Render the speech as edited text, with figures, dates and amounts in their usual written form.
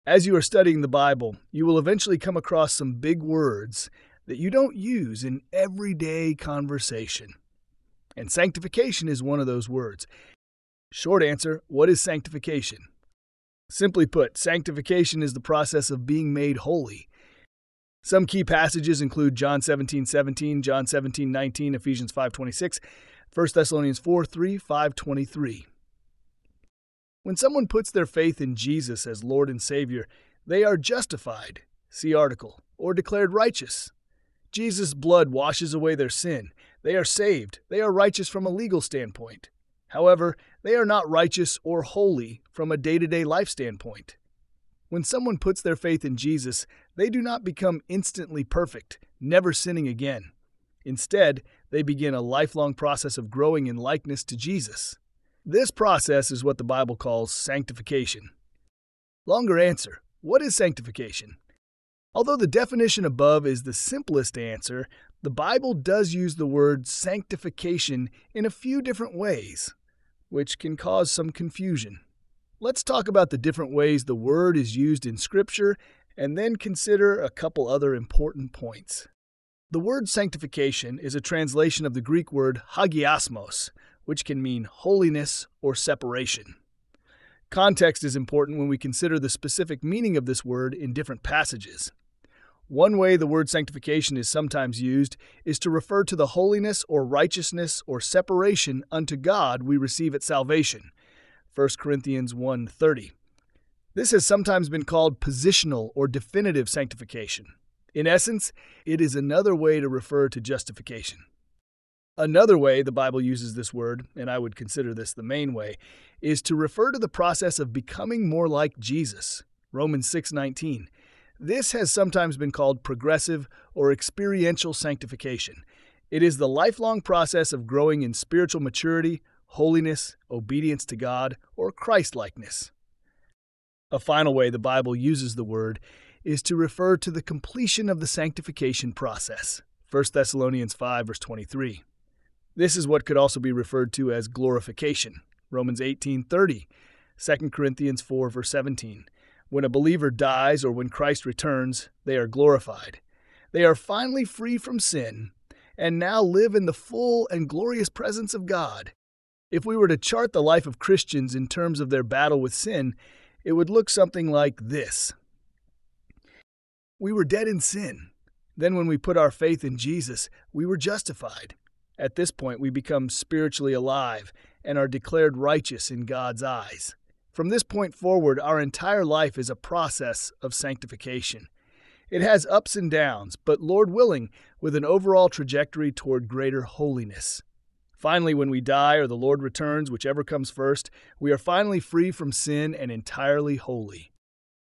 As you are studying the Bible, you will eventually come across some big words that you don't use in everyday conversation. And sanctification is one of those words. Short answer, what is sanctification? Simply put, sanctification is the process of being made holy. Some key passages include John 17:17, John 17:19, Ephesians 5:26, 1 Thessalonians 4:3, 5:23. When someone puts their faith in Jesus as Lord and Savior, they are justified, see article, or declared righteous. Jesus' blood washes away their sin. They are saved. They are righteous from a legal standpoint. However, they are not righteous or holy from a day-to-day life standpoint. When someone puts their faith in Jesus, they do not become instantly perfect, never sinning again. Instead, they begin a lifelong process of growing in likeness to Jesus. This process is what the Bible calls sanctification. Longer answer, what is sanctification? Although the definition above is the simplest answer, the Bible does use the word sanctification in a few different ways, which can cause some confusion. Let's talk about the different ways the word is used in Scripture and then consider a couple other important points. The word sanctification is a translation of the Greek word hagiasmos, which can mean holiness or separation. Context is important when we consider the specific meaning of this word in different passages. One way the word sanctification is sometimes used is to refer to the holiness or righteousness or separation unto God we receive at salvation. 1 Corinthians 1:30. This has sometimes been called positional or definitive sanctification. In essence, it is another way to refer to justification. Another way the Bible uses this word, and I would consider this the main way, is to refer to the process of becoming more like Jesus. Romans 6:19. This has sometimes been called progressive or experiential sanctification. It is the lifelong process of growing in spiritual maturity, holiness, obedience to God, or Christ-likeness. A final way the Bible uses the word is to refer to the completion of the sanctification process. 1 Thessalonians 5, verse 23. This is what could also be referred to as glorification. Romans 18:30, 2 Corinthians 4, verse 17. When a believer dies or when Christ returns, they are glorified. They are finally free from sin and now live in the full and glorious presence of God. If we were to chart the life of Christians in terms of their battle with sin, it would look something like this. We were dead in sin. Then when we put our faith in Jesus, we were justified. At this point, we become spiritually alive and are declared righteous in God's eyes. From this point forward, our entire life is a process of sanctification. It has ups and downs, but Lord willing, with an overall trajectory toward greater holiness. Finally, when we die or the Lord returns, whichever comes first, we are finally free from sin and entirely holy.